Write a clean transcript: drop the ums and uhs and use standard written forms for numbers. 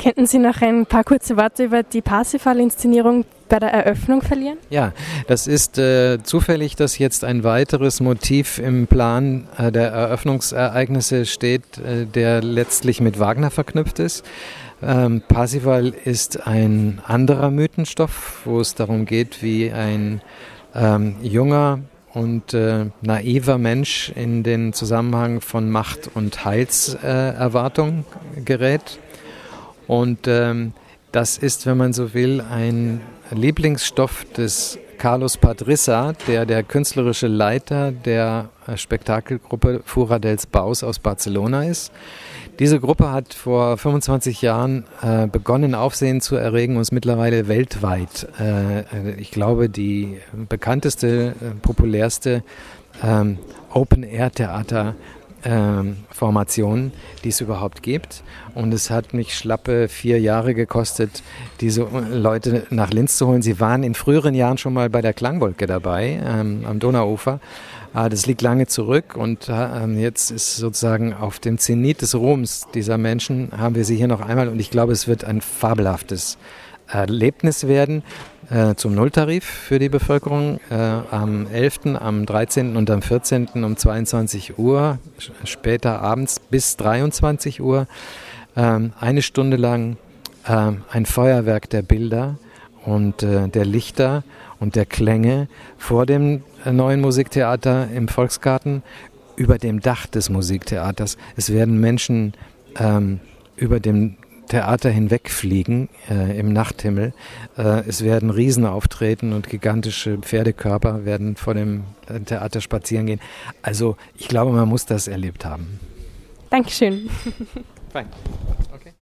Könnten Sie noch ein paar kurze Worte über die Parsifal-Inszenierung bei der Eröffnung verlieren? Ja, das ist zufällig, dass jetzt ein weiteres Motiv im Plan der Eröffnungsereignisse steht, der letztlich mit Wagner verknüpft ist. Parsifal ist ein anderer Mythenstoff, wo es darum geht, wie ein junger und naiver Mensch in den Zusammenhang von Macht und Heilserwartung gerät. Und das ist, wenn man so will, ein Lieblingsstoff des Carlos Padrissa, der künstlerische Leiter der Spektakelgruppe Fura dels Baus aus Barcelona ist. Diese Gruppe hat vor 25 Jahren begonnen, Aufsehen zu erregen und ist mittlerweile weltweit, ich glaube, die bekannteste, populärste Open-Air-Theater Formation, die es überhaupt gibt. Und es hat mich schlappe 4 Jahre gekostet, diese Leute nach Linz zu holen. Sie waren in früheren Jahren schon mal bei der Klangwolke dabei, am Donauufer. Das liegt lange zurück und jetzt ist sozusagen auf dem Zenit des Ruhms dieser Menschen haben wir sie hier noch einmal und ich glaube, es wird ein fabelhaftes Erlebnis werden zum Nulltarif für die Bevölkerung am 11., am 13. und am 14. um 22 Uhr, später abends bis 23 Uhr, 1 Stunde lang ein Feuerwerk der Bilder und der Lichter und der Klänge vor dem neuen Musiktheater im Volksgarten, über dem Dach des Musiktheaters. Es werden Menschen über dem Theater hinwegfliegen im Nachthimmel. Es werden Riesen auftreten und gigantische Pferdekörper werden vor dem Theater spazieren gehen. Also ich glaube, man muss das erlebt haben. Dankeschön. Fein. Okay.